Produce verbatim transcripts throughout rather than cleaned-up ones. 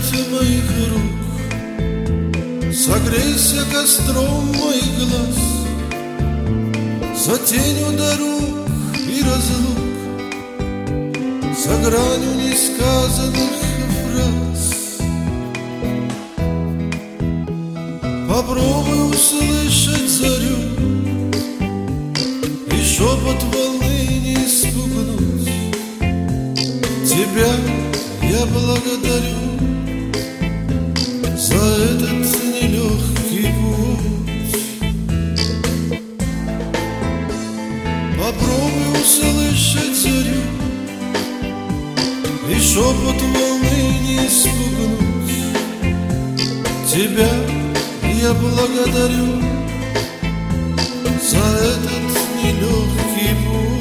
моих рук, согрейся костром моих глаз, за тенью дорог и разлук, за гранью несказанных фраз. Попробуй услышать зарю и шепот волны не испугнуть. Тебя я благодарю за этот нелегкий путь. Попробуй услышать зарю и шепот волны не испугнуть. Тебя я благодарю за этот нелегкий путь.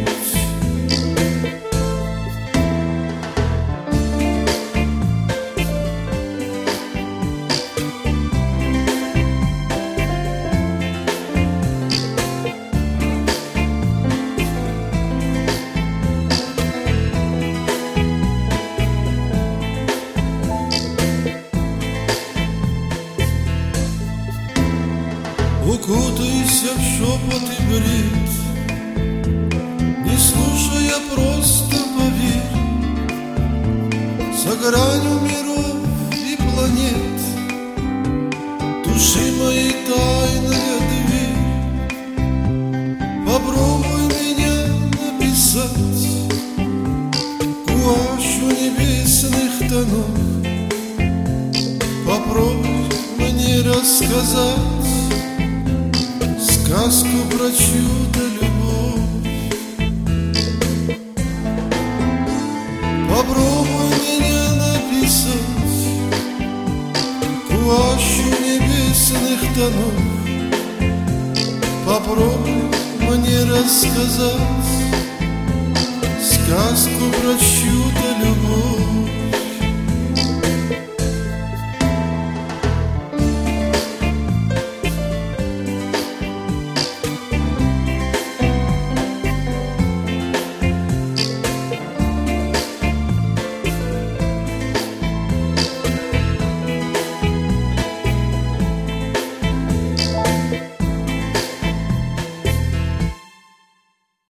Укутайся в шепот и бред, не слушая, просто поверь. За гранью миров и планет души моей тайная дверь. Попробуй меня написать гуашью небесных тонов. Попробуй мне рассказать сказку про чудо-любовь. Попробуй меня написать гуашью небесных тонов. Попробуй мне рассказать сказку про чудо-любовь.